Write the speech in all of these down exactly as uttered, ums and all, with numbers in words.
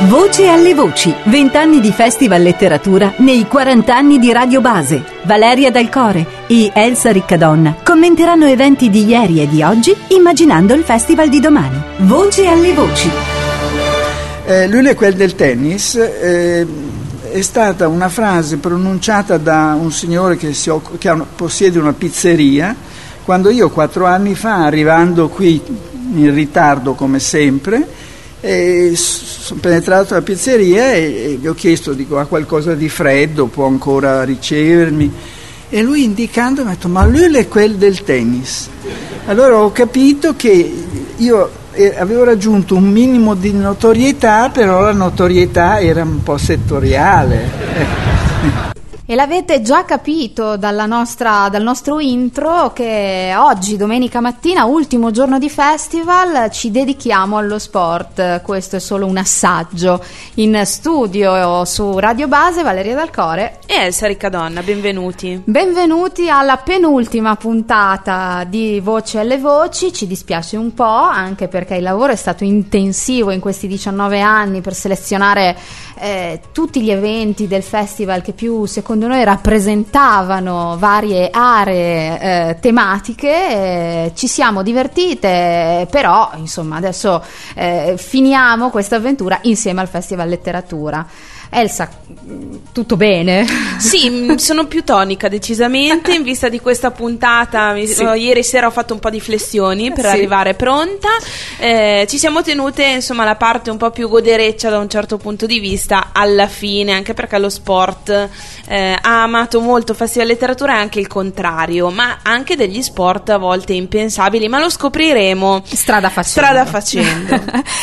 Voce alle voci, vent'anni di Festival Letteratura nei quaranta anni di Radio Base. Valeria Dal Core e Elsa Riccadonna commenteranno eventi di ieri e di oggi, immaginando il festival di domani. Voce alle voci. Eh, lui è quel del tennis. Eh, è stata una frase pronunciata da un signore che, si occupa, che ha, possiede una pizzeria, quando io quattro anni fa, arrivando qui in ritardo come sempre, e sono penetrato alla pizzeria e, e gli ho chiesto, dico, ha qualcosa di freddo, può ancora ricevermi? E lui, indicando, mi ha detto: ma lui è quel del tennis. Allora ho capito che io avevo raggiunto un minimo di notorietà, però la notorietà era un po' settoriale. E l'avete già capito dalla nostra, dal nostro intro che oggi, domenica mattina, ultimo giorno di festival, ci dedichiamo allo sport. Questo è solo un assaggio. In studio su Radio Base Valeria Dal Core e Elsa Riccadonna, benvenuti. Benvenuti alla penultima puntata di Voce alle Voci. Ci dispiace un po', anche perché il lavoro è stato intensivo in questi diciannove anni per selezionare eh, tutti gli eventi del festival che più, secondo noi, rappresentavano varie aree eh, tematiche. Eh, ci siamo divertite, però insomma adesso eh, finiamo questa avventura insieme al Festival Letteratura. Elsa, tutto bene? Sì, sono più tonica decisamente in vista di questa puntata. Mi, sì. Ieri sera ho fatto un po' di flessioni per sì. arrivare pronta. Eh, ci siamo tenute, insomma, la parte un po' più godereccia da un certo punto di vista alla fine, anche perché lo sport eh, ha amato molto Festival Letteratura e anche il contrario, ma anche degli sport a volte impensabili, ma lo scopriremo strada facendo. Strada facendo.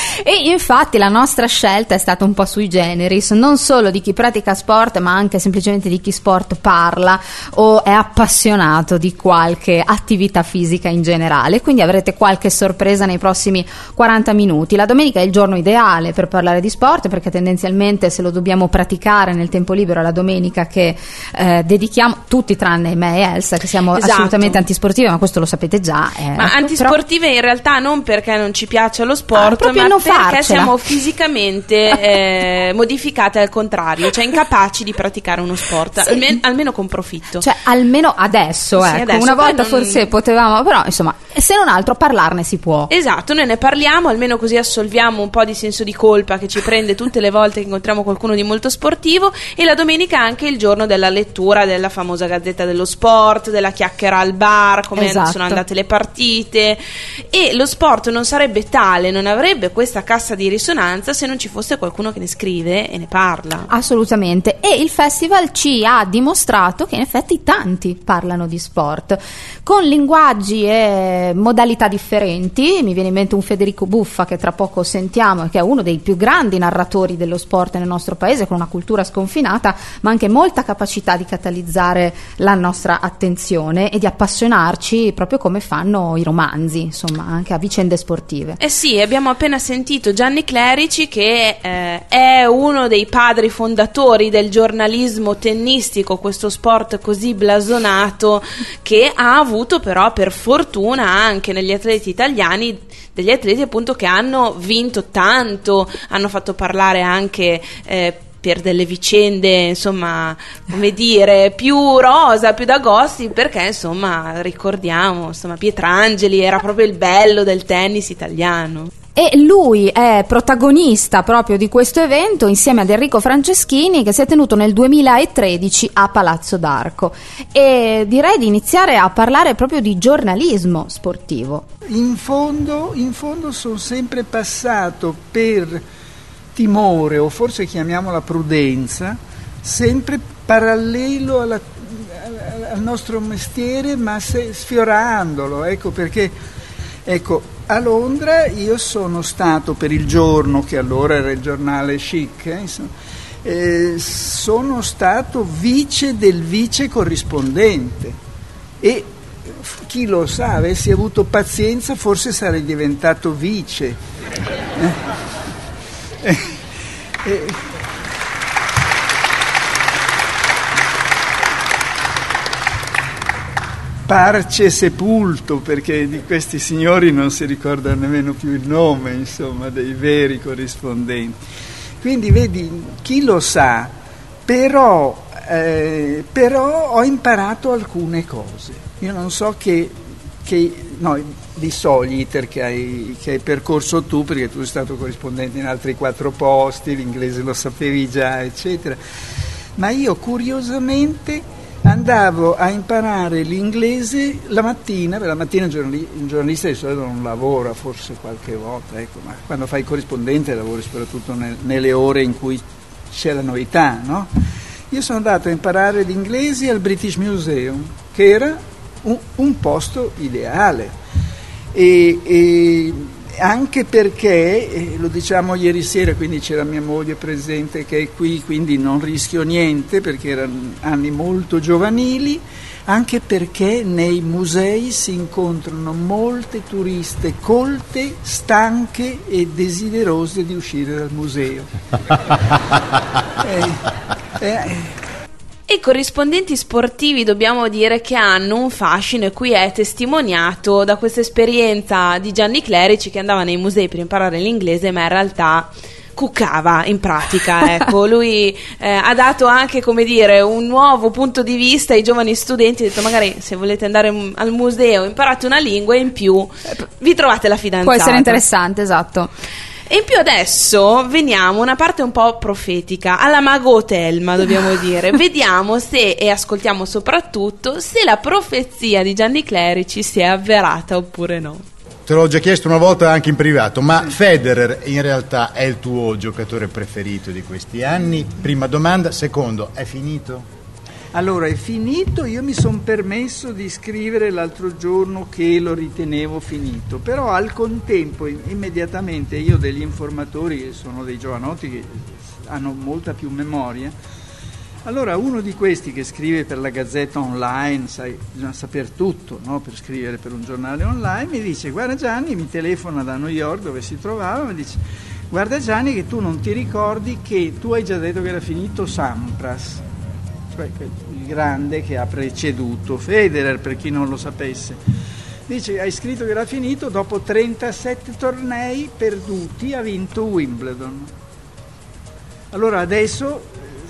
E infatti la nostra scelta è stata un po' sui generis, non solo di chi pratica sport, ma anche semplicemente di chi sport parla o è appassionato di qualche attività fisica in generale. Quindi avrete qualche sorpresa nei prossimi quaranta minuti. La domenica è il giorno ideale per parlare di sport, perché tendenzialmente, se lo dobbiamo praticare nel tempo libero, la domenica che eh, dedichiamo, tutti tranne me e Elsa, che siamo esatto. assolutamente antisportive, ma questo lo sapete già. Eh, ma ecco, antisportive però... in realtà non perché non ci piace lo sport, ah, ma non perché farcela. siamo fisicamente eh, modificate al contrario, cioè incapaci di praticare uno sport, sì. almeno, almeno con profitto. Cioè almeno adesso, sì, ecco, adesso, una volta non... forse potevamo, però insomma, se non altro parlarne si può. Esatto, noi ne parliamo, almeno così assolviamo un po' di senso di colpa che ci prende tutte le volte che incontriamo qualcuno di molto sportivo. E la domenica è anche il giorno della lettura della famosa Gazzetta dello Sport, della chiacchiera al bar, come esatto. sono andate le partite. E lo sport non sarebbe tale, non avrebbe questa cassa di risonanza se non ci fosse qualcuno che ne scrive e ne parla. Assolutamente. E il festival ci ha dimostrato che in effetti tanti parlano di sport con linguaggi e modalità differenti. Mi viene in mente un Federico Buffa, che tra poco sentiamo e che è uno dei più grandi narratori dello sport nel nostro paese, con una cultura sconfinata ma anche molta capacità di catalizzare la nostra attenzione e di appassionarci proprio come fanno i romanzi, insomma, anche a vicende sportive. Eh sì, abbiamo appena sentito Gianni Clerici, che eh, è uno dei padri fondatori del giornalismo tennistico, questo sport così blasonato, che ha avuto però per fortuna anche negli atleti italiani degli atleti appunto che hanno vinto tanto, hanno fatto parlare anche eh, per delle vicende, insomma, come dire, più rosa, più da gossip, perché insomma ricordiamo, insomma, Pietrangeli era proprio il bello del tennis italiano. E lui è protagonista proprio di questo evento insieme ad Enrico Franceschini, che si è tenuto nel duemilatredici a Palazzo d'Arco. E direi di iniziare a parlare proprio di giornalismo sportivo. In fondo, in fondo sono sempre passato per timore, o forse chiamiamola prudenza, sempre parallelo alla, al nostro mestiere, ma se, sfiorandolo, ecco perché, ecco, a Londra io sono stato per Il Giorno, che allora era il giornale chic, eh, insomma, eh, sono stato vice del vice corrispondente e chi lo sa, avessi avuto pazienza forse sarei diventato vice. Eh? Eh, eh. Parce sepulto, perché di questi signori non si ricorda nemmeno più il nome, insomma, dei veri corrispondenti. Quindi vedi, chi lo sa, però, eh, però ho imparato alcune cose. Io non so che, che no, di so gli iter che hai, che hai percorso tu, perché tu sei stato corrispondente in altri quattro posti, l'inglese lo sapevi già, eccetera. Ma io curiosamente andavo a imparare l'inglese la mattina, perché la mattina un, giornali, un giornalista di solito non lavora, forse qualche volta, ecco, ma quando fai corrispondente lavori soprattutto nel, nelle ore in cui c'è la novità, no? Io sono andato a imparare l'inglese al British Museum, che era un, un posto ideale, e, e anche perché, eh, lo diciamo ieri sera, quindi c'era mia moglie presente che è qui, quindi non rischio niente perché erano anni molto giovanili, anche perché nei musei si incontrano molte turiste colte, stanche e desiderose di uscire dal museo. eh, eh, I corrispondenti sportivi dobbiamo dire che hanno un fascino, e qui è testimoniato da questa esperienza di Gianni Clerici, che andava nei musei per imparare l'inglese ma in realtà cuccava in pratica, ecco. Lui eh, ha dato anche, come dire, un nuovo punto di vista ai giovani studenti, ha detto magari se volete andare al museo imparate una lingua e in più vi trovate la fidanzata. Può essere interessante, esatto. E in più adesso veniamo a una parte un po' profetica, alla Mago Telma dobbiamo dire, vediamo se, e ascoltiamo soprattutto, se la profezia di Gianni Clerici si è avverata oppure no. Te l'ho già chiesto una volta anche in privato, ma Federer in realtà è il tuo giocatore preferito di questi anni? Prima domanda. Secondo, è finito? Allora, è finito, io mi sono permesso di scrivere l'altro giorno che lo ritenevo finito, però al contempo immediatamente io degli informatori, che sono dei giovanotti che hanno molta più memoria, allora uno di questi che scrive per la Gazzetta Online, sai, bisogna sapere tutto, no? Per scrivere per un giornale online, mi dice: guarda Gianni, mi telefona da New York dove si trovava, mi dice: guarda Gianni, che tu non ti ricordi che tu hai già detto che era finito Sampras, il grande che ha preceduto Federer, per chi non lo sapesse. Dice: hai scritto che era finito, dopo trentasette tornei perduti ha vinto Wimbledon. Allora adesso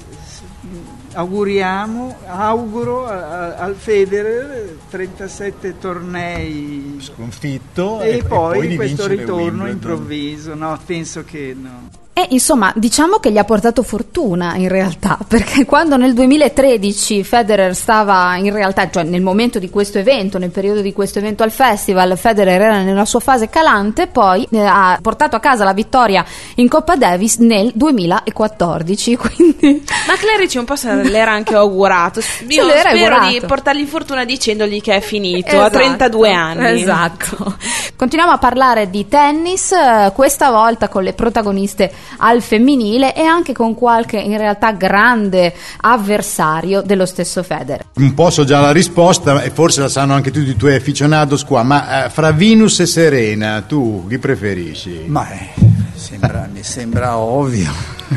eh, auguriamo, auguro a, a, al Federer trentasette tornei sconfitto e, e poi, e poi questo ritorno Wimbledon improvviso. No, penso che no. E insomma, diciamo che gli ha portato fortuna in realtà, perché quando nel duemilatredici Federer stava in realtà, cioè nel momento di questo evento, nel periodo di questo evento al festival, Federer era nella sua fase calante, poi eh, ha portato a casa la vittoria in Coppa Davis nel duemilaquattordici, quindi... Ma Clerici un po' se l'era anche augurato. Io spero augurato. di portargli fortuna dicendogli che è finito, esatto, a trentadue anni. Esatto. Continuiamo a parlare di tennis, eh, questa volta con le protagoniste al femminile e anche con qualche in realtà grande avversario dello stesso Federer. Un po' so già la risposta e forse la sanno anche tutti i tuoi aficionados qua, ma eh, fra Venus e Serena tu chi preferisci? Ma eh, sembra, mi sembra ovvio.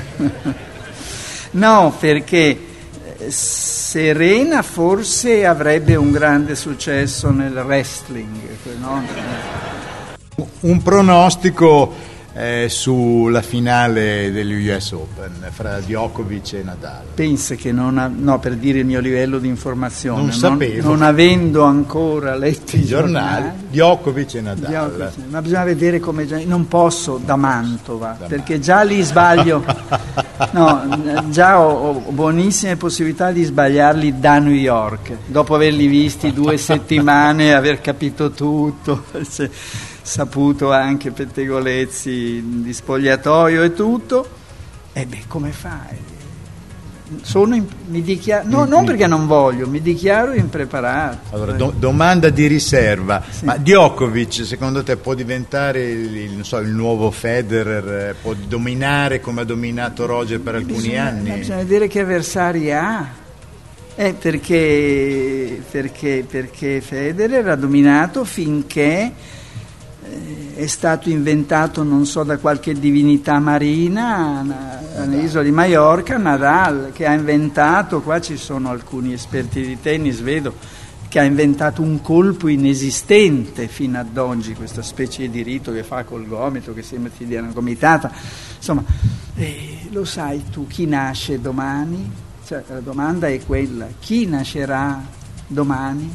No, perché Serena forse avrebbe un grande successo nel wrestling, no? Un pronostico Eh, sulla finale degli U S Open fra Djokovic e Nadal. Pensa che non ha, no, per dire il mio livello di informazione, non, non sapevo, non avendo ancora letto i giornali, giornali Djokovic e Nadal. Djokovic, ma bisogna vedere come, non posso da Mantova, da perché Mantova. già lì sbaglio, no, già ho, ho buonissime possibilità di sbagliarli da New York, dopo averli visti due settimane, aver capito tutto, saputo anche pettegolezzi di spogliatoio e tutto. E beh, come fai? Sono in, mi dichiaro, no, non perché non voglio, mi dichiaro impreparato. Allora, do, domanda di riserva, sì. Ma Djokovic secondo te può diventare il, il, non so, il nuovo Federer, può dominare come ha dominato Roger per alcuni bisogna, anni? Bisogna vedere che avversari ha. Eh, perché, perché, perché Federer ha dominato finché è stato inventato, non so, da qualche divinità marina all'isola di Maiorca, Nadal, che ha inventato, qua ci sono alcuni esperti di tennis, vedo, che ha inventato un colpo inesistente fino ad oggi, questa specie di rito che fa col gomito, che sembra ti dia una gomitata, insomma, eh, lo sai tu chi nasce domani? Cioè, la domanda è quella, chi nascerà domani?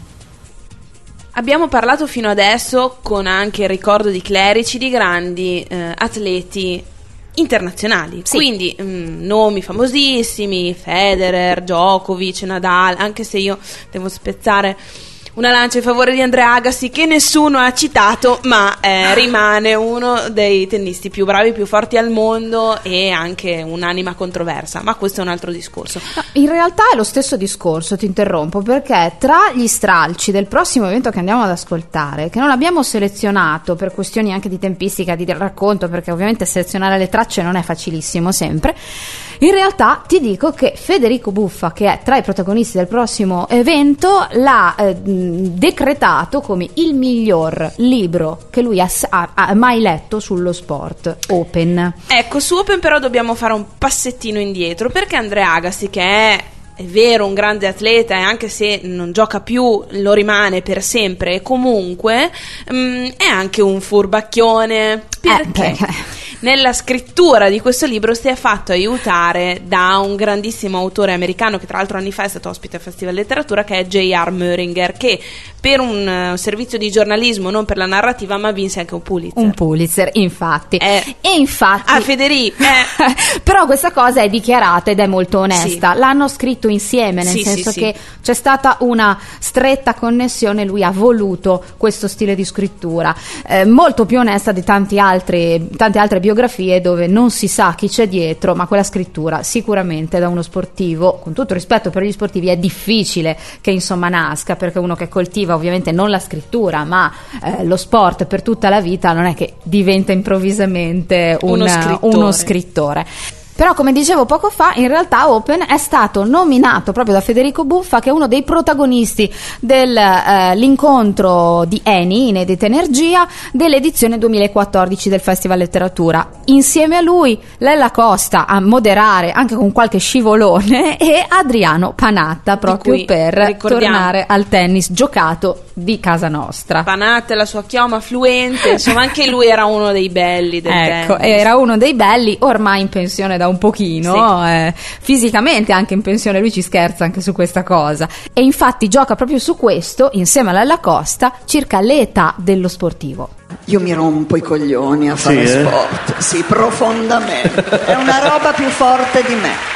Abbiamo parlato fino adesso, con anche il ricordo di Clerici, di grandi eh, atleti internazionali, sì. Quindi mh, nomi famosissimi, Federer, Djokovic, Nadal, anche se io devo spezzare una lancia in favore di Andre Agassi, che nessuno ha citato, ma eh, rimane uno dei tennisti più bravi, più forti al mondo, e anche un'anima controversa, ma questo è un altro discorso. In realtà è lo stesso discorso, ti interrompo, perché tra gli stralci del prossimo evento che andiamo ad ascoltare, che non abbiamo selezionato per questioni anche di tempistica, di racconto, perché ovviamente selezionare le tracce non è facilissimo sempre, in realtà ti dico che Federico Buffa, che è tra i protagonisti del prossimo evento, l'ha eh, decretato come il miglior libro che lui ha, ha, ha mai letto sullo sport, Open. Ecco, su Open però dobbiamo fare un passettino indietro, perché Andre Agassi, che è è vero un grande atleta, e anche se non gioca più lo rimane per sempre, e comunque mh, è anche un furbacchione, perché eh, nella scrittura di questo libro si è fatto aiutare da un grandissimo autore americano, che tra l'altro anni fa è stato ospite al Festival Letteratura, che è J R Muringer, che per un uh, servizio di giornalismo, non per la narrativa, ma vinse anche un Pulitzer. Un Pulitzer, infatti. Eh, e infatti a Federico. Eh. Però questa cosa è dichiarata ed è molto onesta. Sì. L'hanno scritto insieme, nel sì, senso sì, che sì. c'è stata una stretta connessione, lui ha voluto questo stile di scrittura, eh, molto più onesta di tanti altri, tante altre biografie dove non si sa chi c'è dietro, ma quella scrittura sicuramente da uno sportivo, con tutto rispetto per gli sportivi, è difficile che insomma nasca, perché uno che coltiva ovviamente non la scrittura ma eh, lo sport per tutta la vita non è che diventa improvvisamente un, uno scrittore. Uno scrittore. Però, come dicevo poco fa, in realtà Open è stato nominato proprio da Federico Buffa, che è uno dei protagonisti dell'incontro eh, di Eni, Inedita Energia, dell'edizione duemilaquattordici del Festival Letteratura. Insieme a lui Lella Costa a moderare, anche con qualche scivolone, e Adriano Panatta, proprio per tornare al tennis giocato di casa nostra. Panatta, la sua chioma fluente, insomma anche lui era uno dei belli del ecco, tennis. Era uno dei belli, ormai in pensione da un pochino, sì. eh, fisicamente anche in pensione, lui ci scherza anche su questa cosa, e infatti gioca proprio su questo, insieme a Lella Costa, circa l'età dello sportivo. Io mi rompo i coglioni a fare sì, sport, eh? sì, profondamente, è una roba più forte di me.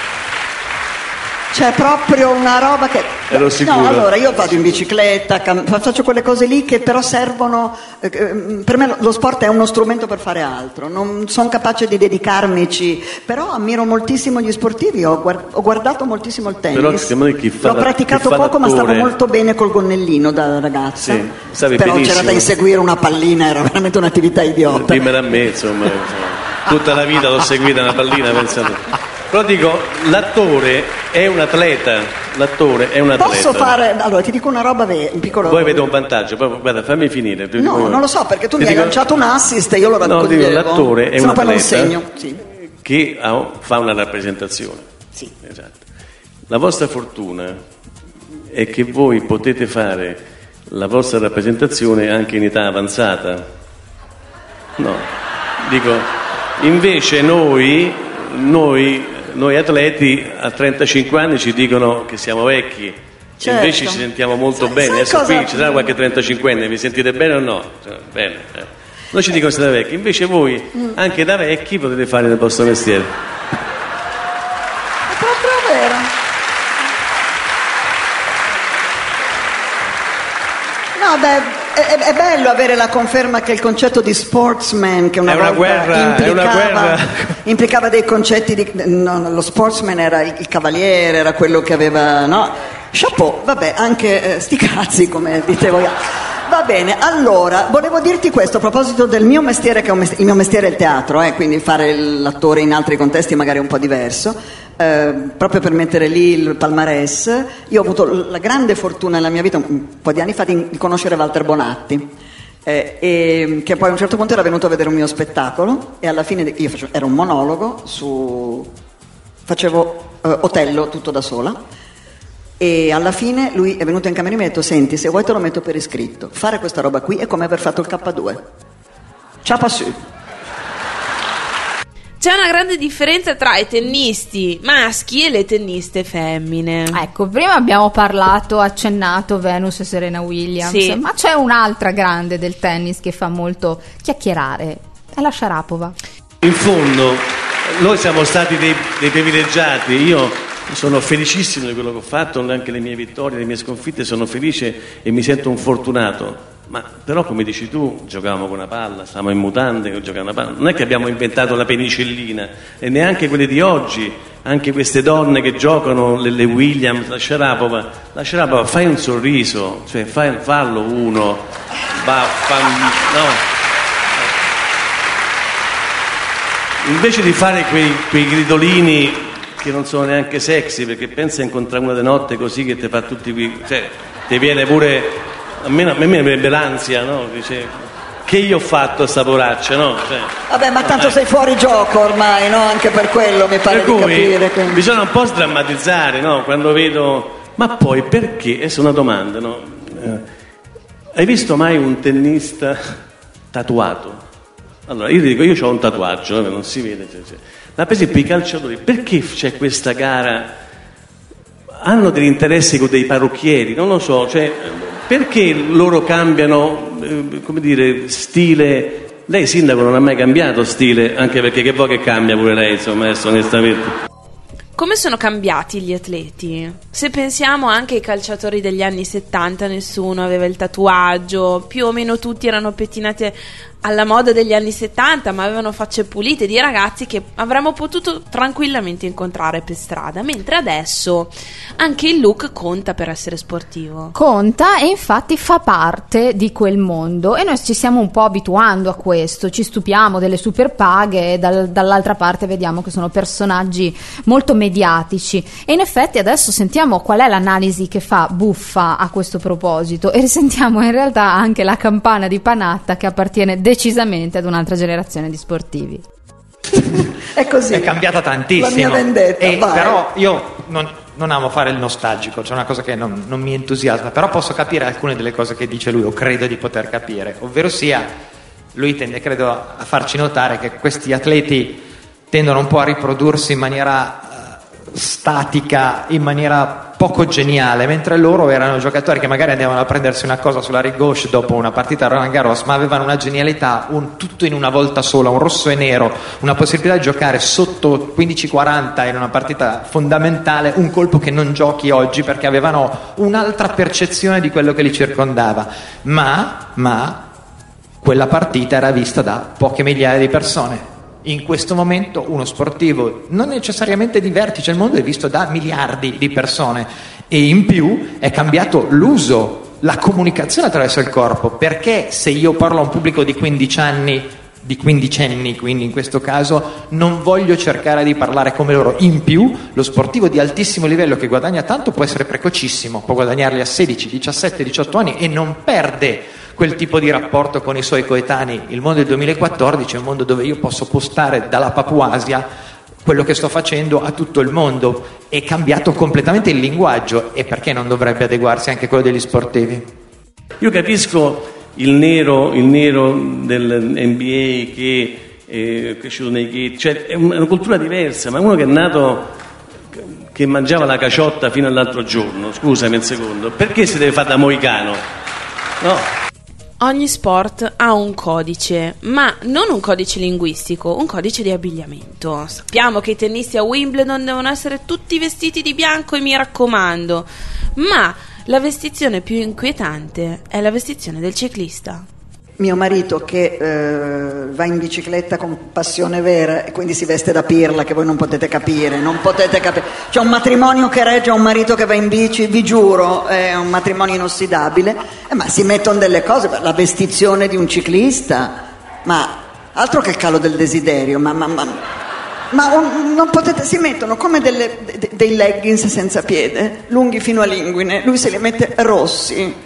C'è proprio una roba che... Ero sicuro. No, allora io vado in bicicletta, cam... faccio quelle cose lì che però servono... Eh, per me lo sport è uno strumento per fare altro, non sono capace di dedicarmici, però ammiro moltissimo gli sportivi, ho, guard... ho guardato moltissimo il tennis. Però secondo me chi fa l'ho la... praticato chi fa poco, ma stavo l'attore... molto bene col gonnellino da ragazza, sì, stavi però benissimo. c'era da inseguire una pallina, era veramente un'attività idiota. Dimmela a me, insomma, tutta la vita l'ho seguita una pallina pensando... Però dico, l'attore è un atleta, l'attore è un atleta. Posso fare, allora ti dico una roba, un piccolo... Voi avete un vantaggio, poi guarda, fammi finire. No, dico, non lo so, perché tu ti mi dico, hai lanciato un assist e io lo raccoglievo. No, dico, l'attore è se un no poi non atleta segno, sì. che ha, fa una rappresentazione. Sì. Esatto. La vostra fortuna è che voi potete fare la vostra rappresentazione anche in età avanzata. No, dico, invece noi, noi, noi atleti a trentacinque anni ci dicono che siamo vecchi, certo. Invece ci sentiamo molto sai, bene. sai Adesso cosa... qui ci sarà qualche trentacinquenne, vi sentite bene o no? Cioè, bene. Eh. Noi ci dicono che siete vecchi, invece voi mm. anche da vecchi potete fare il vostro mestiere. È proprio vero. No, beh, è, è bello avere la conferma che il concetto di sportsman, che una, è una volta guerra, implicava, è una guerra. implicava dei concetti di... No, lo sportsman era il, il cavaliere, era quello che aveva... no? Chapeau, vabbè, anche eh, sti cazzi, come dicevo io. Va bene, allora, volevo dirti questo a proposito del mio mestiere, che è un mestiere, il mio mestiere è il teatro, eh, quindi fare l'attore in altri contesti magari è un po' diverso, eh, proprio per mettere lì il palmarès. Io ho avuto la grande fortuna nella mia vita, un po' di anni fa, di, di conoscere Walter Bonatti, eh, e, che poi a un certo punto era venuto a vedere un mio spettacolo, e alla fine io facevo, era un monologo su... facevo eh, Otello tutto da sola. E alla fine lui è venuto in camera e mi ha detto: senti, se vuoi te lo metto per iscritto, fare questa roba qui è come aver fatto il K due. Ciapa su. c'è una grande differenza tra i tennisti maschi e le tenniste femmine. Ecco, prima abbiamo parlato, accennato Venus e Serena Williams, sì. ma c'è un'altra grande del tennis che fa molto chiacchierare, è la Sharapova. In fondo noi siamo stati dei, dei privilegiati. Io sono felicissimo di quello che ho fatto, anche le mie vittorie, le mie sconfitte, sono felice e mi sento un fortunato. Ma però, come dici tu, giocavamo con una palla, stavamo in mutande, giocavamo una palla. Non è che abbiamo inventato la penicillina, e neanche quelle di oggi, anche queste donne che giocano, le, le Williams, la Sharapova. La Sharapova, fai un sorriso, cioè fai, fallo uno, va, fa, no. Invece di fare quei, quei gridolini che non sono neanche sexy, perché pensa a incontrare una di notte così che ti fa tutti qui, cioè ti viene pure. A me, a me mi avrebbe l'ansia, no? Dice, che io ho fatto a sta poraccia, no? Cioè, vabbè, ma tanto eh. sei fuori gioco ormai, no? Anche per quello mi pare per di cui capire. Quindi. Bisogna un po' sdrammatizzare, no? Quando vedo, ma poi perché? Questa è una domanda, no? Eh, hai visto mai un tennista tatuato? Allora, io ti dico, io ho un tatuaggio, non si vede. Cioè, cioè. Ma per esempio i calciatori, perché c'è questa gara? Hanno degli interessi con dei parrucchieri, non lo so, cioè. Perché loro cambiano, eh, come dire, stile? Lei, sindaco, non ha mai cambiato stile, anche perché che vuoi che cambia pure lei, insomma, adesso onestamente. Come sono cambiati gli atleti? Se pensiamo anche ai calciatori degli anni settanta, nessuno aveva il tatuaggio, più o meno tutti erano pettinati alla moda degli anni settanta, ma avevano facce pulite, di ragazzi che avremmo potuto tranquillamente incontrare per strada, mentre adesso anche il look conta per essere sportivo. Conta, e infatti fa parte di quel mondo, e noi ci stiamo un po' abituando a questo, ci stupiamo delle super paghe e dal, dall'altra parte vediamo che sono personaggi molto mediatici, e in effetti adesso sentiamo qual è l'analisi che fa Buffa a questo proposito, e risentiamo in realtà anche la campana di Panatta, che appartiene decisamente ad un'altra generazione di sportivi. È così. È cambiata tantissimo. La mia vendetta, e vai. Però io non, non amo fare il nostalgico, c'è una cosa che non, non mi entusiasma, però posso capire alcune delle cose che dice lui, o credo di poter capire, ovvero sia, lui tende, credo, a farci notare che questi atleti tendono un po' a riprodursi in maniera uh, statica, in maniera poco geniale, mentre loro erano giocatori che magari andavano a prendersi una cosa sulla rigauche dopo una partita a Roland Garros, ma avevano una genialità, un tutto in una volta sola, un rosso e nero, una possibilità di giocare sotto quindici quaranta in una partita fondamentale, un colpo che non giochi oggi perché avevano un'altra percezione di quello che li circondava, ma, ma quella partita era vista da poche migliaia di persone. In questo momento uno sportivo non necessariamente di vertice, il mondo è visto da miliardi di persone, e in più è cambiato l'uso, la comunicazione attraverso il corpo, perché se io parlo a un pubblico di quindici anni, di quindicenni, quindi in questo caso non voglio cercare di parlare come loro. In più lo sportivo di altissimo livello che guadagna tanto può essere precocissimo, può guadagnarli a sedici, diciassette, diciotto anni e non perde quel tipo di rapporto con i suoi coetanei. Il mondo del duemilaquattordici è un mondo dove io posso postare dalla Papuasia quello che sto facendo a tutto il mondo. È cambiato completamente il linguaggio, e perché non dovrebbe adeguarsi anche quello degli sportivi? Io capisco il nero, il nero dell'N B A che è cresciuto nei ghetti, cioè è una cultura diversa, ma uno che è nato che mangiava la caciotta fino all'altro giorno, scusami un secondo, perché si deve fare da mohicano? No. Ogni sport ha un codice, ma non un codice linguistico, un codice di abbigliamento. Sappiamo che i tennisti a Wimbledon devono essere tutti vestiti di bianco, e mi raccomando, ma la vestizione più inquietante è la vestizione del ciclista. Mio marito che eh, va in bicicletta con passione vera e quindi si veste da pirla, che voi non potete capire, non potete capire. C'è un matrimonio che regge un marito che va in bici, vi giuro, è un matrimonio inossidabile, eh, ma si mettono delle cose, la vestizione di un ciclista, ma altro che il calo del desiderio, ma, ma, ma, ma un, non potete, si mettono come delle, de, dei leggings senza piede, lunghi fino a linguine, lui se li mette rossi.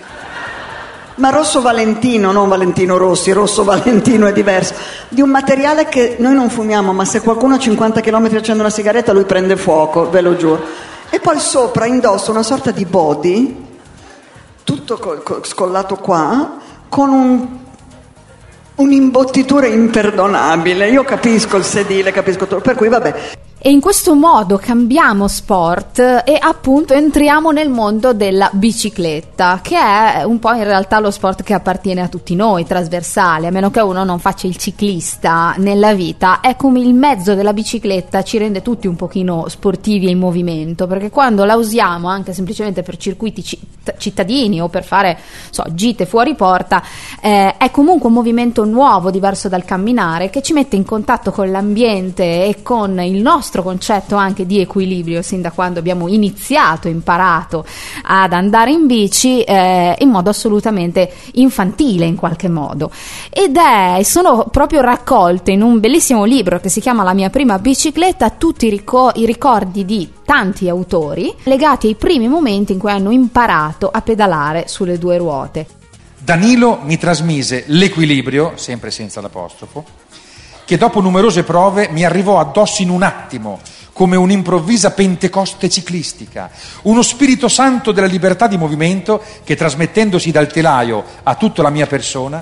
Ma rosso Valentino, non Valentino Rossi, rosso Valentino è diverso, di un materiale che noi non fumiamo, ma se qualcuno a cinquanta chilometri accende una sigaretta lui prende fuoco, ve lo giuro. E poi sopra indossa una sorta di body, tutto col, col, scollato qua, con un, un'imbottitura imperdonabile. Io capisco il sedile, capisco tutto, per cui vabbè. E in questo modo cambiamo sport e appunto entriamo nel mondo della bicicletta, che è un po' in realtà lo sport che appartiene a tutti noi, trasversale, a meno che uno non faccia il ciclista nella vita. È come il mezzo della bicicletta ci rende tutti un pochino sportivi e in movimento, perché quando la usiamo anche semplicemente per circuiti cittadini o per fare so, gite fuori porta, eh, è comunque un movimento nuovo, diverso dal camminare, che ci mette in contatto con l'ambiente e con il nostro concetto anche di equilibrio sin da quando abbiamo iniziato, imparato ad andare in bici eh, in modo assolutamente infantile in qualche modo, ed è sono proprio raccolte in un bellissimo libro che si chiama La mia prima bicicletta tutti i, ricor- i ricordi di tanti autori legati ai primi momenti in cui hanno imparato a pedalare sulle due ruote. Danilo mi trasmise l'equilibrio, sempre senza l'apostrofo, che dopo numerose prove mi arrivò addosso in un attimo, come un'improvvisa pentecoste ciclistica, uno spirito santo della libertà di movimento che, trasmettendosi dal telaio a tutta la mia persona,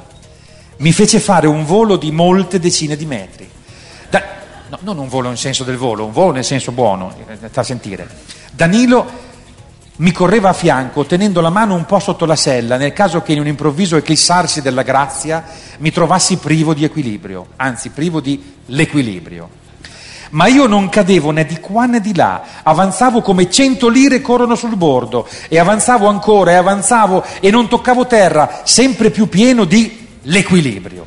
mi fece fare un volo di molte decine di metri. Da, no, non un volo nel senso del volo, un volo nel senso buono, da sentire. Danilo mi correva a fianco, tenendo la mano un po' sotto la sella, nel caso che in un improvviso eclissarsi della grazia mi trovassi privo di equilibrio, anzi privo di l'equilibrio. Ma io non cadevo né di qua né di là, avanzavo come cento lire corrono sul bordo, e avanzavo ancora e avanzavo e non toccavo terra, sempre più pieno di l'equilibrio.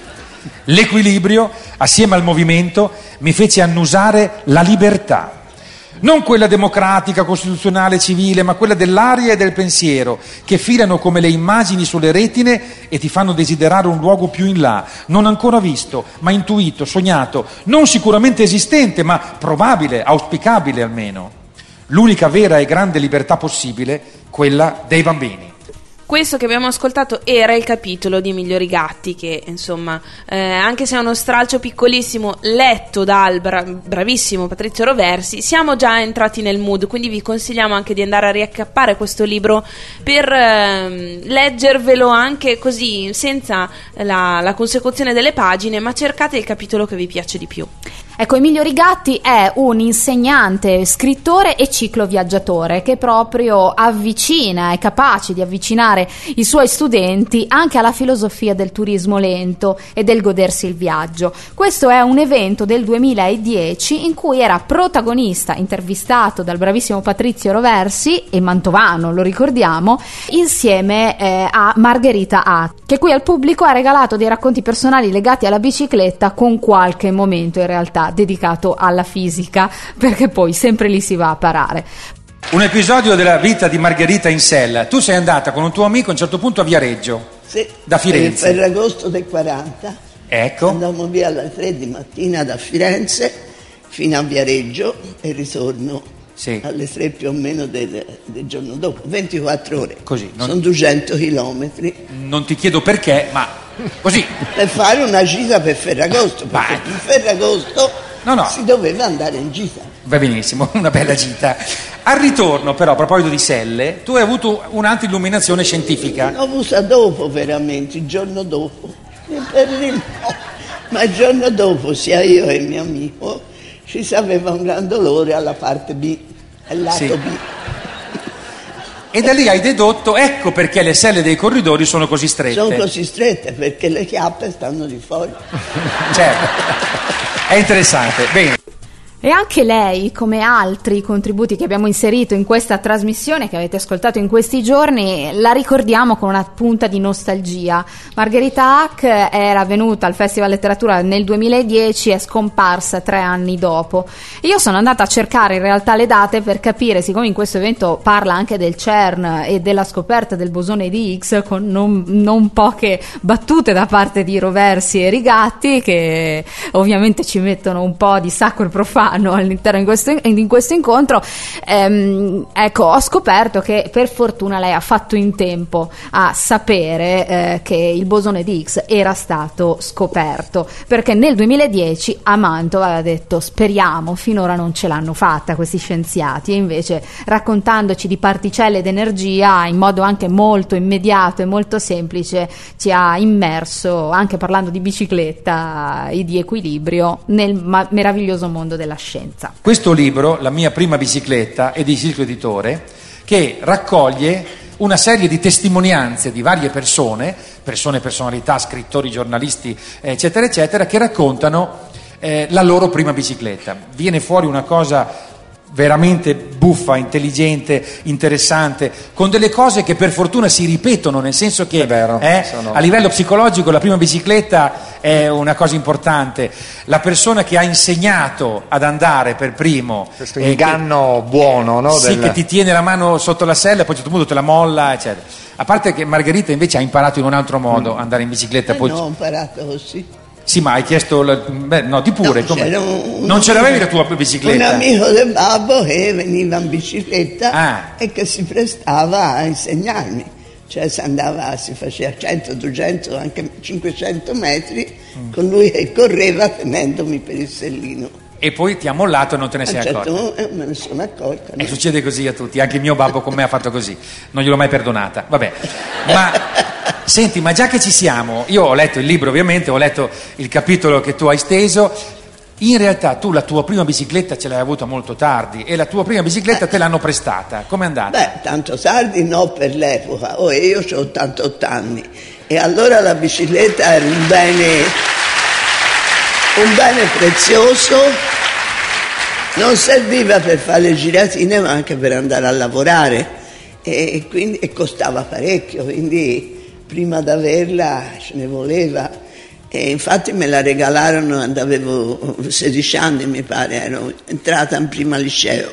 L'equilibrio, assieme al movimento, mi fece annusare la libertà. Non quella democratica, costituzionale, civile, ma quella dell'aria e del pensiero, che filano come le immagini sulle retine e ti fanno desiderare un luogo più in là, non ancora visto, ma intuito, sognato, non sicuramente esistente, ma probabile, auspicabile almeno. L'unica vera e grande libertà possibile, quella dei bambini. Questo che abbiamo ascoltato era il capitolo di Migliori Gatti, che insomma, eh, anche se è uno stralcio piccolissimo, letto dal bra- bravissimo Patrizio Roversi, siamo già entrati nel mood, quindi vi consigliamo anche di andare a riaccappare questo libro per eh, leggervelo anche così, senza la, la consecuzione delle pagine, ma cercate il capitolo che vi piace di più. Ecco, Emilio Rigatti è un insegnante, scrittore e cicloviaggiatore che proprio avvicina, è capace di avvicinare i suoi studenti anche alla filosofia del turismo lento e del godersi il viaggio. Questo è un evento del duemiladieci in cui era protagonista, intervistato dal bravissimo Patrizio Roversi, e mantovano, lo ricordiamo, insieme eh, a Margherita Hack, che qui al pubblico ha regalato dei racconti personali legati alla bicicletta, con qualche momento in realtà dedicato alla fisica, perché poi sempre lì si va a parare. Un episodio della vita di Margherita in sella. Tu sei andata con un tuo amico a un certo punto a Viareggio, sì, da Firenze. Per Ferragosto del quaranta. Ecco. Andammo via alle tre di mattina da Firenze fino a Viareggio e ritorno sì. alle tre più o meno del, del giorno dopo, ventiquattro ore. Così. Non... Sono duecento chilometri. Non ti chiedo perché, ma così. Per fare una gita per Ferragosto, perché per Ferragosto no, no. si doveva andare in gita. Va benissimo, una bella gita. Al ritorno però, a proposito di selle, tu hai avuto un'antilluminazione scientifica. L'ho avuta dopo veramente, il giorno dopo. Ma il giorno dopo sia io e il mio amico ci sapeva un gran dolore alla parte B, al lato sì. B. E da lì hai dedotto, ecco perché le selle dei corridori sono così strette. Sono così strette perché le chiappe stanno di fuori. Certo, è interessante. Bene. E anche lei, come altri contributi che abbiamo inserito in questa trasmissione che avete ascoltato in questi giorni, la ricordiamo con una punta di nostalgia. Margherita Hack era venuta al Festival Letteratura nel duemiladieci, è scomparsa tre anni dopo. Io sono andata a cercare in realtà le date per capire, siccome in questo evento parla anche del CERN e della scoperta del bosone di Higgs, con non, non poche battute da parte di Roversi e Rigatti, che ovviamente ci mettono un po' di sacro e profano fanno all'interno di questo, in questo incontro. Ehm, ecco, ho scoperto che per fortuna lei ha fatto in tempo a sapere eh, che il bosone di Higgs era stato scoperto, perché nel duemiladieci a Mantova aveva detto speriamo, finora non ce l'hanno fatta questi scienziati, e invece raccontandoci di particelle d'energia in modo anche molto immediato e molto semplice ci ha immerso, anche parlando di bicicletta e di equilibrio, nel ma- meraviglioso mondo della scienza. Questo libro, La mia prima bicicletta, è di Ciclo Editore, che raccoglie una serie di testimonianze di varie persone, persone, personalità, scrittori, giornalisti, eccetera, eccetera, che raccontano eh, la loro prima bicicletta. Viene fuori una cosa veramente buffa, intelligente, interessante, con delle cose che per fortuna si ripetono, nel senso che vero, eh, sono... a livello psicologico la prima bicicletta è una cosa importante. La persona che ha insegnato ad andare per primo, questo inganno che, buono, no? Sì, del... che ti tiene la mano sotto la sella e poi a un certo punto te la molla, eccetera. A parte che Margherita invece ha imparato in un altro modo mm. andare in bicicletta. Eh poi... no, ho imparato così. Sì, ma hai chiesto la... Beh, no, di pure. No, come... un... Non ce l'avevi la tua bicicletta? Un amico del babbo che veniva in bicicletta ah. e che si prestava a insegnarmi. Cioè si andava, si faceva cento, duecento, anche cinquecento metri mm. con lui che correva tenendomi per il sellino. E poi ti ha mollato e non te ne sei certo, accorta. Eh, me ne sono accorta. E no? Succede così a tutti, anche il mio babbo con me ha fatto così, non gliel'ho mai perdonata. Vabbè, ma senti, ma già che ci siamo, io ho letto il libro ovviamente, ho letto il capitolo che tu hai steso. In realtà tu la tua prima bicicletta ce l'hai avuta molto tardi e la tua prima bicicletta te l'hanno prestata, com'è andata? Beh, tanto tardi no per l'epoca, oh, io ho ottantotto anni e allora la bicicletta era un bene, un bene prezioso, non serviva per fare le giratine ma anche per andare a lavorare e, quindi, e costava parecchio, quindi prima di averla ce ne voleva. E infatti me la regalarono quando avevo sedici anni, mi pare, ero entrata in prima liceo.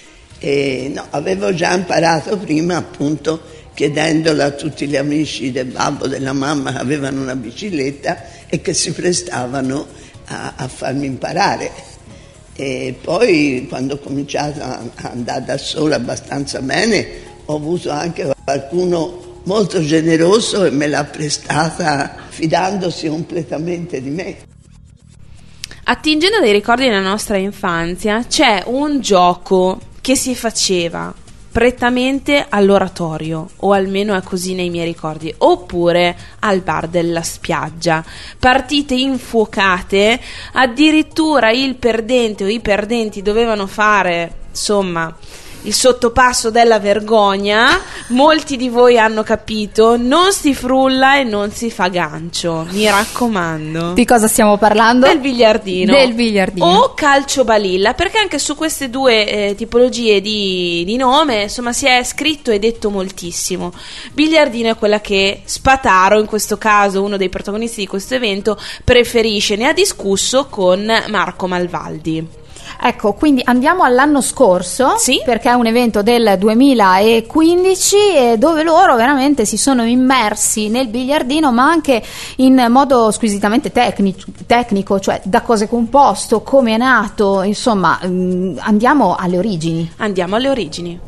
E no, avevo già imparato prima, appunto, chiedendola a tutti gli amici del babbo, della mamma che avevano una bicicletta e che si prestavano a, a farmi imparare. E poi, quando ho cominciato a andare da sola abbastanza bene, ho avuto anche qualcuno molto generoso e me l'ha prestata fidandosi completamente di me. Attingendo dai ricordi della nostra infanzia, c'è un gioco che si faceva prettamente all'oratorio, o almeno è così nei miei ricordi, oppure al bar della spiaggia. Partite infuocate, addirittura il perdente o i perdenti dovevano fare, insomma, il sottopasso della vergogna. Molti di voi hanno capito, non si frulla e non si fa gancio, mi raccomando. Di cosa stiamo parlando? Del biliardino. Del biliardino. O calcio balilla, perché anche su queste due eh, tipologie di, di nome, insomma, si è scritto e detto moltissimo. Biliardino è quella che Spataro, in questo caso uno dei protagonisti di questo evento, preferisce, ne ha discusso con Marco Malvaldi. Ecco, quindi andiamo all'anno scorso, sì? Perché è un evento del duemilaquindici e dove loro veramente si sono immersi nel biliardino, ma anche in modo squisitamente tecnico, tecnico, cioè da cosa è composto, come è nato, insomma, andiamo alle origini. Andiamo alle origini.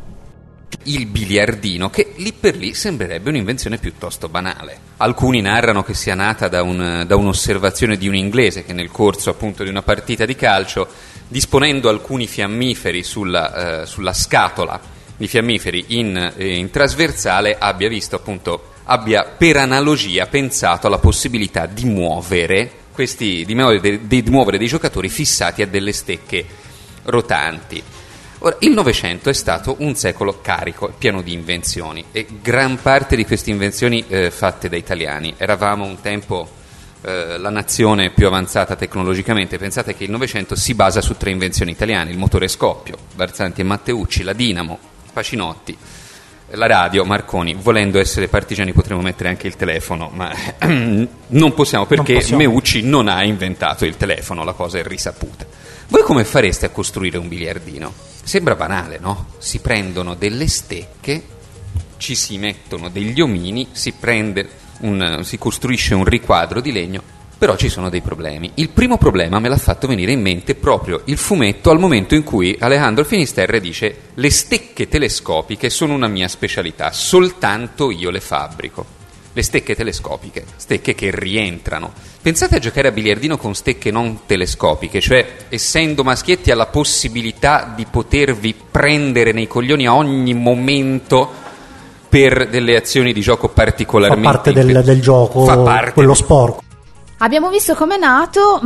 Il biliardino, che lì per lì sembrerebbe un'invenzione piuttosto banale. Alcuni narrano che sia nata da, un, da un'osservazione di un inglese che nel corso appunto di una partita di calcio, disponendo alcuni fiammiferi sulla, eh, sulla scatola di fiammiferi in, eh, in trasversale, abbia visto appunto, abbia per analogia pensato alla possibilità di muovere questi, di muovere, di, di muovere dei giocatori fissati a delle stecche rotanti. Ora, il Novecento è stato un secolo carico, pieno di invenzioni, e gran parte di queste invenzioni eh, fatte da italiani. Eravamo un tempo eh, la nazione più avanzata tecnologicamente. Pensate che il Novecento si basa su tre invenzioni italiane: il motore Scoppio, Barzanti e Matteucci, la dinamo, Pacinotti, la radio, Marconi. Volendo essere partigiani potremmo mettere anche il telefono, ma non possiamo, perché non possiamo. Meucci non ha inventato il telefono, la cosa è risaputa. Voi come fareste a costruire un biliardino? Sembra banale, no? Si prendono delle stecche, ci si mettono degli omini, si prende un, si costruisce un riquadro di legno, Però ci sono dei problemi. Il primo problema me l'ha fatto venire in mente proprio il fumetto al momento in cui Alejandro Finisterre dice: le stecche telescopiche sono una mia specialità, soltanto io le fabbrico. Le stecche telescopiche, stecche che rientrano. Pensate a giocare a biliardino con stecche non telescopiche, cioè essendo maschietti ha la possibilità di potervi prendere nei coglioni a ogni momento per delle azioni di gioco particolarmente... Fa parte del, del gioco, fa parte quello sporco. Abbiamo visto com'è nato,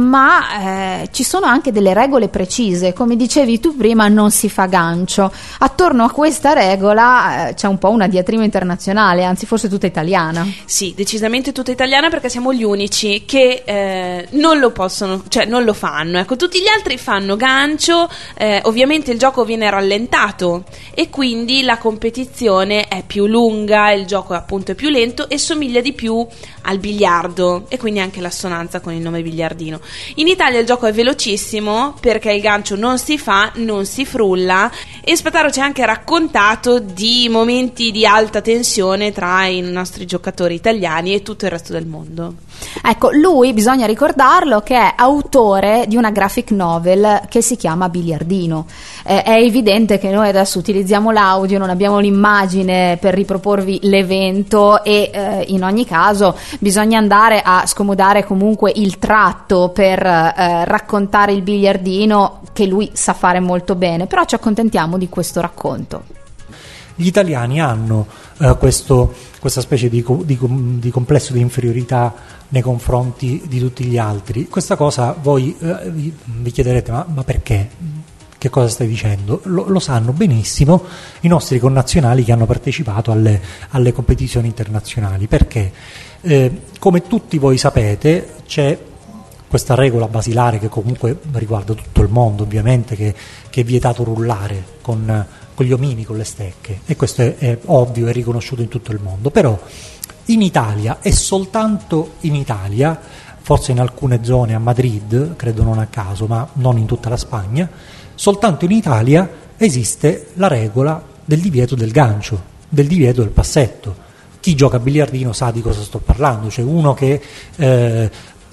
ma eh, ci sono anche delle regole precise. Come dicevi tu prima, non si fa gancio. Attorno a questa regola eh, c'è un po' una diatriba internazionale, anzi forse tutta italiana. Sì, decisamente tutta italiana, perché siamo gli unici che eh, non lo possono, cioè non lo fanno. Ecco, tutti gli altri fanno gancio, eh, ovviamente il gioco viene rallentato e quindi la competizione è più lunga, il gioco appunto è più lento e somiglia di più al biliardo, e quindi anche la assonanza con il nome biliardino. In Italia il gioco è velocissimo perché il gancio non si fa, non si frulla, e Spataro ci ha anche raccontato di momenti di alta tensione tra i nostri giocatori italiani e tutto il resto del mondo. Ecco, lui, bisogna ricordarlo, che è autore di una graphic novel che si chiama Biliardino. Eh, è evidente che noi adesso utilizziamo l'audio, non abbiamo l'immagine per riproporvi l'evento, e eh, in ogni caso bisogna andare a scomodare comunque il tratto per eh, raccontare il biliardino, che lui sa fare molto bene, però ci accontentiamo di questo racconto. Gli italiani hanno eh, questo, questa specie di, di, di complesso di inferiorità nei confronti di tutti gli altri. Questa cosa voi eh, vi, vi chiederete, ma, ma perché? Che cosa stai dicendo? Lo, lo sanno benissimo i nostri connazionali che hanno partecipato alle, alle competizioni internazionali, perché eh, come tutti voi sapete c'è questa regola basilare che comunque riguarda tutto il mondo, ovviamente, che, che è vietato rullare con, con gli omini, con le stecche, e questo è, è ovvio, è riconosciuto in tutto il mondo. Però in Italia, e soltanto in Italia, forse in alcune zone a Madrid, credo non a caso, ma non in tutta la Spagna, soltanto in Italia esiste la regola del divieto del gancio, del divieto del passetto. Chi gioca a biliardino sa di cosa sto parlando, cioè uno che eh,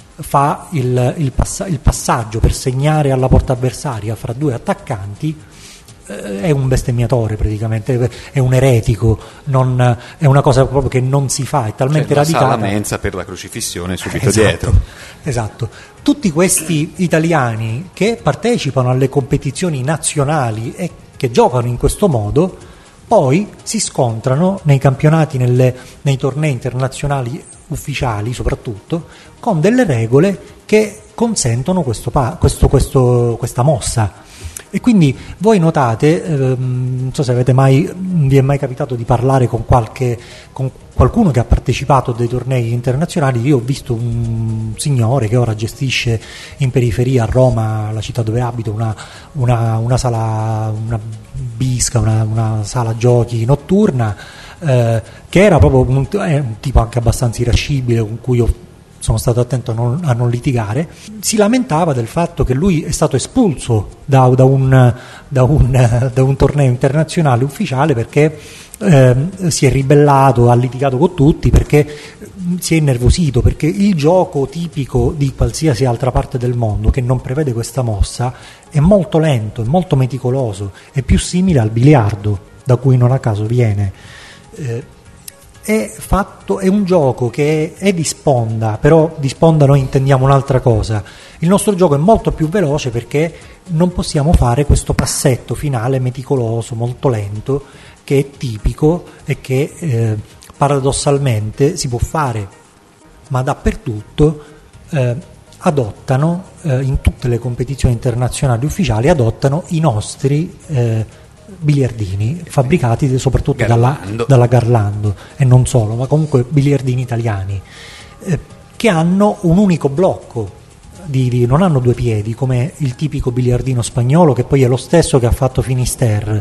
fa il, il, passa- il passaggio per segnare alla porta avversaria fra due attaccanti, eh, è un bestemmiatore praticamente, è un eretico, non, è una cosa proprio che non si fa, è talmente cioè, radicata. La mensa per la crocifissione subito Esatto, dietro. Esatto. Tutti questi italiani che partecipano alle competizioni nazionali e che giocano in questo modo, poi si scontrano nei campionati, nelle, nei tornei internazionali ufficiali soprattutto, con delle regole che consentono questo, questo, questo, questa mossa. E quindi voi notate, ehm, non so se avete mai, vi è mai capitato di parlare con qualche con qualcuno che ha partecipato a dei tornei internazionali. Io ho visto un signore che ora gestisce in periferia a Roma, la città dove abito, una, una, una sala, una bisca, una, una sala giochi notturna, eh, che era proprio un, è un tipo anche abbastanza irascibile, con cui ho sono stato attento a non, a non litigare. Si lamentava del fatto che lui è stato espulso da, da, un, da, un, da un torneo internazionale ufficiale perché eh, si è ribellato, ha litigato con tutti, perché si è innervosito, perché il gioco tipico di qualsiasi altra parte del mondo che non prevede questa mossa è molto lento, è molto meticoloso, è più simile al biliardo, da cui non a caso viene. Eh, È, fatto, è un gioco che è, è di sponda, però di sponda noi intendiamo un'altra cosa. Il nostro gioco è molto più veloce perché non possiamo fare questo passetto finale meticoloso, molto lento, che è tipico e che eh, paradossalmente si può fare, ma dappertutto eh, adottano, eh, in tutte le competizioni internazionali ufficiali, adottano i nostri eh, biliardini fabbricati soprattutto dalla, dalla Garlando, e non solo, ma comunque biliardini italiani eh, che hanno un unico blocco, di, di, non hanno due piedi come il tipico biliardino spagnolo, che poi è lo stesso che ha fatto Finisterre.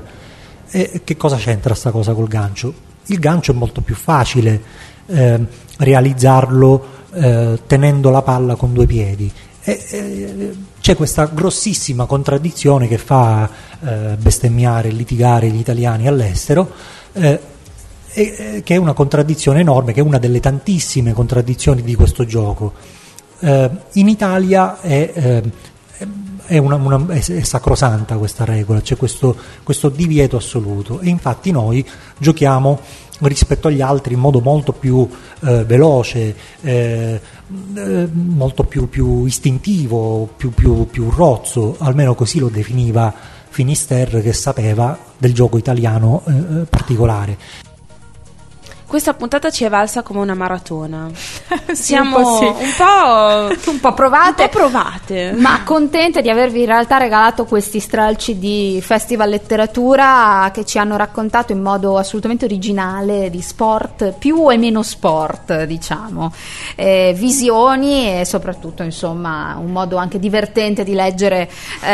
E che cosa c'entra sta cosa col gancio? Il gancio è molto più facile eh, realizzarlo eh, tenendo la palla con due piedi. E, e, c'è questa grossissima contraddizione che fa eh, bestemmiare e litigare gli italiani all'estero, eh, e, e, che è una contraddizione enorme, che è una delle tantissime contraddizioni di questo gioco. Eh, in Italia è, eh, è, una, una, è, è sacrosanta questa regola, c'è questo, questo divieto assoluto, e infatti noi giochiamo rispetto agli altri in modo molto più eh, veloce, eh, eh, molto più, più istintivo, più, più, più rozzo, almeno così lo definiva Finisterre, che sapeva del gioco italiano eh, particolare. Questa puntata ci è valsa come una maratona. Sì, Siamo un po', sì. un po', un po' provate, un po' provate, ma contente di avervi in realtà regalato questi stralci di Festival Letteratura che ci hanno raccontato in modo assolutamente originale di sport, più e meno sport, diciamo, eh, visioni, e soprattutto insomma un modo anche divertente di leggere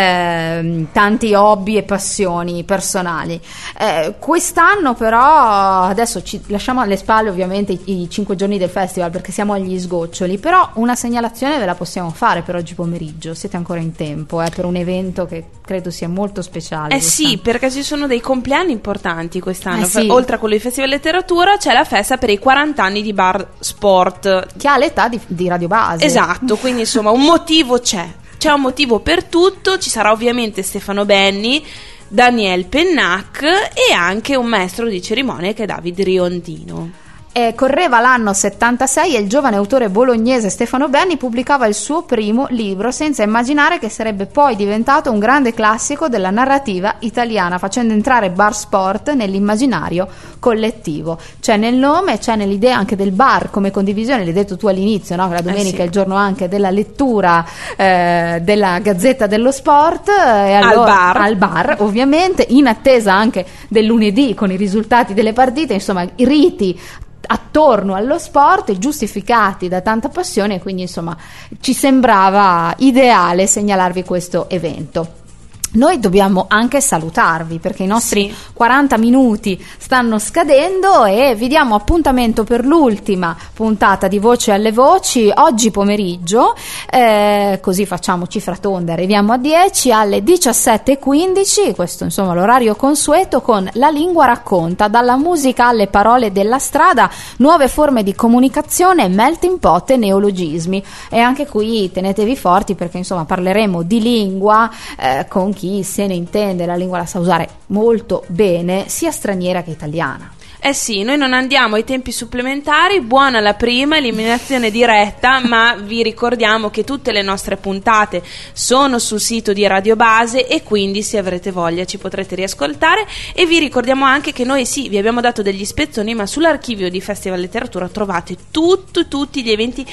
eh, tanti hobby e passioni personali. Eh, quest'anno però, adesso ci lasciamo alle spalle ovviamente i, i cinque giorni del festival perché siamo agli sgoccioli, però una segnalazione ve la possiamo fare per oggi pomeriggio, siete ancora in tempo, eh, per un evento che credo sia molto speciale. Eh sì, perché ci sono dei compleanni importanti quest'anno, eh sì. Oltre a quello di Festival Letteratura c'è la festa per i quaranta anni di Bar Sport, che ha l'età di, di Radio Base. Esatto, quindi insomma un motivo c'è, c'è un motivo per tutto, ci sarà ovviamente Stefano Benni, Daniel Pennac e anche un maestro di cerimonie che è David Riondino. Eh, correva l'anno settantasei e il giovane autore bolognese Stefano Benni pubblicava il suo primo libro senza immaginare che sarebbe poi diventato un grande classico della narrativa italiana, facendo entrare Bar Sport nell'immaginario collettivo. C'è nel nome, c'è nell'idea anche del bar come condivisione, l'hai detto tu all'inizio, no? Che la domenica eh sì. è il giorno anche della lettura eh, della Gazzetta dello Sport, e allora, al bar. al bar ovviamente, in attesa anche del lunedì con i risultati delle partite, insomma i riti attorno allo sport giustificati da tanta passione, quindi insomma ci sembrava ideale segnalarvi questo evento. Noi dobbiamo anche salutarvi perché i nostri sì. quaranta minuti stanno scadendo e vi diamo appuntamento per l'ultima puntata di Voce alle Voci oggi pomeriggio, eh, così facciamo cifra tonda, arriviamo a dieci, alle diciassette e quindici, questo insomma l'orario consueto, con La Lingua Racconta, dalla musica alle parole della strada, nuove forme di comunicazione, melting pot e neologismi. E anche qui tenetevi forti perché insomma parleremo di lingua eh, con chi se ne intende, la lingua la sa usare molto bene, sia straniera che italiana. Eh sì, noi non andiamo ai tempi supplementari, buona la prima, eliminazione diretta, ma vi ricordiamo che tutte le nostre puntate sono sul sito di Radio Base e quindi se avrete voglia ci potrete riascoltare, e vi ricordiamo anche che noi sì, vi abbiamo dato degli spezzoni, ma sull'archivio di Festival Letteratura trovate tutto, tutti gli eventi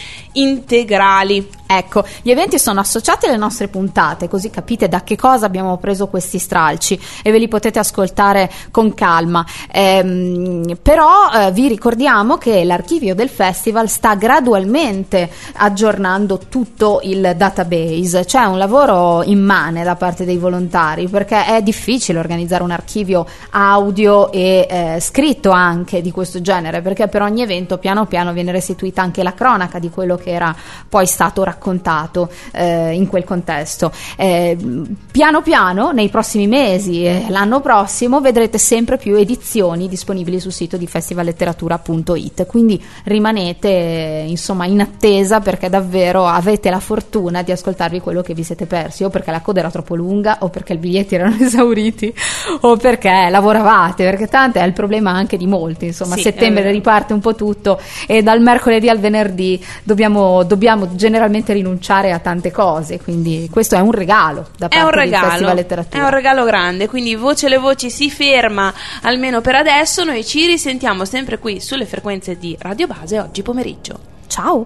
integrali. Ecco, gli eventi sono associati alle nostre puntate, così capite da che cosa abbiamo preso questi stralci e ve li potete ascoltare con calma. Ehm, però eh, vi ricordiamo che l'archivio del festival sta gradualmente aggiornando tutto il database. C'è un lavoro immane da parte dei volontari perché è difficile organizzare un archivio audio e eh, scritto anche di questo genere, perché per ogni evento piano piano viene restituita anche la cronaca di quello che era poi stato raccontato eh, in quel contesto. Eh, piano piano nei prossimi mesi e l'anno prossimo vedrete sempre più edizioni disponibili sul sito di festivalletteratura punto it, quindi rimanete insomma in attesa perché davvero avete la fortuna di ascoltarvi quello che vi siete persi, o perché la coda era troppo lunga o perché i biglietti erano esauriti o perché lavoravate, perché tanto è il problema anche di molti, insomma sì, a settembre riparte un po' tutto e dal mercoledì al venerdì dobbiamo, dobbiamo generalmente rinunciare a tante cose, quindi questo è un regalo da parte è un del regalo, Festival Letteratura. È un regalo grande, quindi Voce alle Voci si ferma almeno per adesso, noi ci risentiamo sempre qui sulle frequenze di Radio Base oggi pomeriggio. Ciao!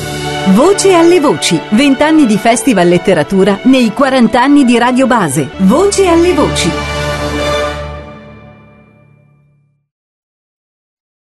Voce alle Voci, vent'anni di Festival Letteratura nei quaranta anni di Radio Base. Voce alle Voci.